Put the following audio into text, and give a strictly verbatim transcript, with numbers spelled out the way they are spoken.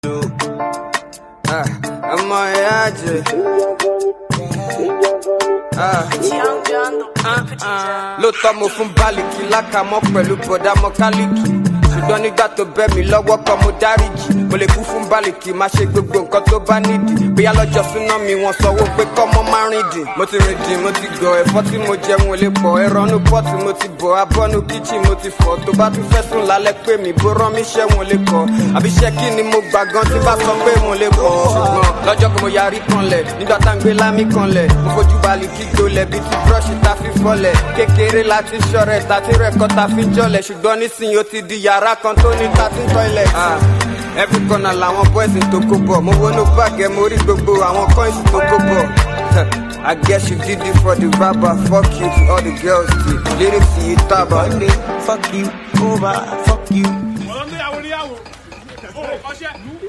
I'm my agent. Lóòótọ́ mo fún bálíkì lákàmọ́ pẹ̀lú bọ̀dá mọ́kálíkì ṣùgbọ́n nígbà tó bẹ́ mi lọ́wọ́ kan mo dáríjì mo lè kú fún bálíkì má ṣe gbogbo nǹkan tó bá nídìí bóyá lọ́jọ́ súná mi wọ́n sanwó pé kọ́mọ́ má rìn dì mo ti rìn dì mo ti gọ̀ ẹ̀fọ́ tí mo jẹun ò lè pọ̀ ẹranú pọ́ọ̀tì mo ti bọ̀ abọ́nú kíchìn mo ti fọ̀ tó bá tún fẹ́ sùn lálẹ́ pé mi bó rán mi ṣẹ́ wọn lè kọ́ àbí ṣẹ́ kí ni mo gbà gan tí bá sọ pé mo lè pọ̀ ṣùgbọ́n lọ́jọ́ kan mo yarí kanlẹ̀ nígbà tá ń gbé lámì kanlẹ̀ mo fojú bálíkì gbolẹ̀ bíi ti búrọ́ọ̀ṣì tá fi fọ́lẹ̀ kékeré láti ṣọ̀rẹ́ tá ti rẹ̀kọ́ tá fi ń jọlẹ̀ ṣùgbọ́n nísìnyí ó ti di yàrá kan tó ní tá ti ń toilet. Every corner làwọn boys tó kó bọ̀ mo wọnú bàgẹ́ mo rí gbogbo àwọn coins tó kó bọ̀. I guess you did it for the rapper, fuck you to all the girls, the lyrics to you taba. One day, fuck you, over, fuck you.